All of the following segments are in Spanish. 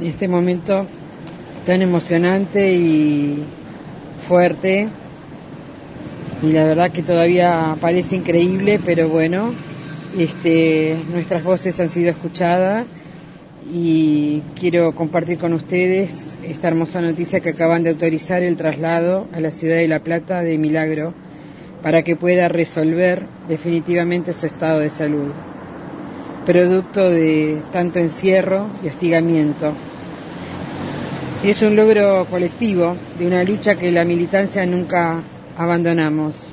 en este momento tan emocionante y fuerte, y la verdad que todavía parece increíble, pero bueno, nuestras voces han sido escuchadas y quiero compartir con ustedes esta hermosa noticia que acaban de autorizar el traslado a la ciudad de La Plata de Milagro para que pueda resolver definitivamente su estado de salud, producto de tanto encierro y hostigamiento. Es un logro colectivo de una lucha que la militancia nunca abandonamos.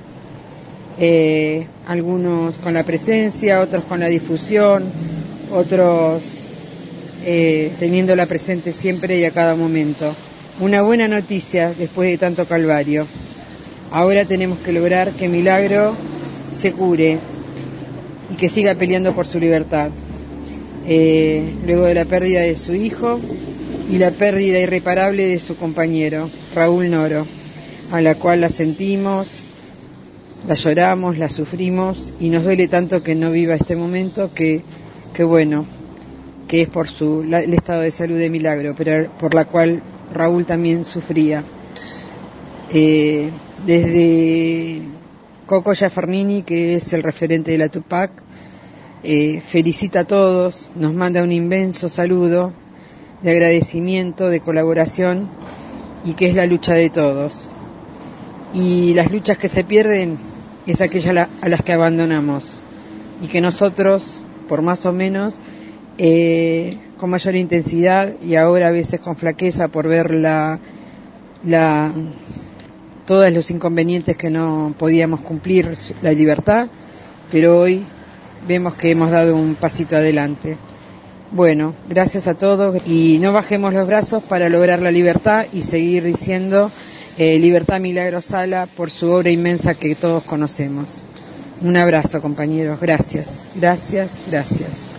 Algunos con la presencia, otros con la difusión, otros teniéndola presente siempre y a cada momento. Una buena noticia después de tanto calvario. Ahora tenemos que lograr que Milagro se cure y que siga peleando por su libertad. Luego de la pérdida de su hijo y la pérdida irreparable de su compañero, Raúl Noro, a la cual la sentimos, la lloramos, la sufrimos y nos duele tanto que no viva este momento, que bueno, que es por el estado de salud de Milagro, pero por la cual Raúl también sufría. Desde Coco Giaffarnini, que es el referente de la Tupac, felicita a todos, nos manda un inmenso saludo de agradecimiento, de colaboración, y que es la lucha de todos. Y las luchas que se pierden es aquella a las que abandonamos, y que nosotros, por más o menos, con mayor intensidad y ahora a veces con flaqueza por ver todos los inconvenientes que no podíamos cumplir, la libertad, pero hoy vemos que hemos dado un pasito adelante. Bueno, gracias a todos y no bajemos los brazos para lograr la libertad y seguir diciendo Libertad Milagro Sala por su obra inmensa que todos conocemos. Un abrazo, compañeros. Gracias, gracias, gracias.